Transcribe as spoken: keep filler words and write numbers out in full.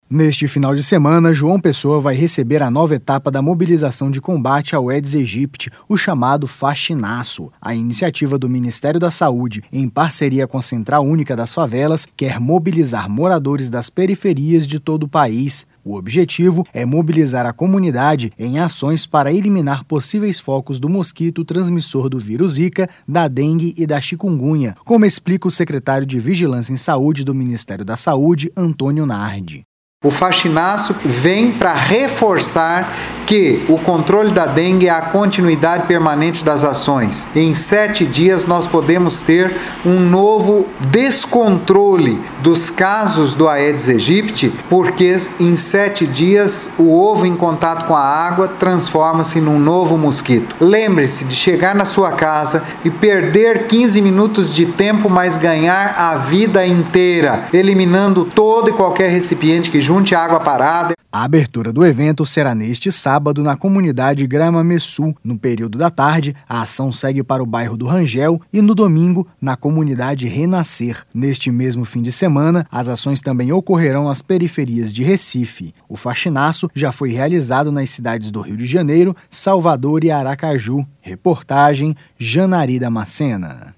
Neste final de semana, João Pessoa vai receber a nova etapa da mobilização de combate ao Aedes aegypti, o chamado Faxinaço. A iniciativa do Ministério da Saúde, em parceria com a Central Única das Favelas, quer mobilizar moradores das periferias de todo o país. O objetivo é mobilizar a comunidade em ações para eliminar possíveis focos do mosquito transmissor do vírus Zika, da dengue e da chikungunya, como explica o secretário de Vigilância em Saúde do Ministério da Saúde, Antônio Nardi. O Faxinaço vem para reforçar que o controle da dengue é a continuidade permanente das ações. Em sete dias nós podemos ter um novo descontrole dos casos do Aedes aegypti, porque em sete dias o ovo em contato com a água transforma-se num novo mosquito. Lembre-se de chegar na sua casa e perder quinze minutos de tempo, mas ganhar a vida inteira, eliminando todo e qualquer recipiente que junte água parada. A abertura do evento será neste sábado na comunidade Grama Messu. No período da tarde, a ação segue para o bairro do Rangel e no domingo, na comunidade Renascer. Neste mesmo fim de semana, as ações também ocorrerão nas periferias de Recife. O Faxinaço já foi realizado nas cidades do Rio de Janeiro, Salvador e Aracaju. Reportagem Janari Damascena.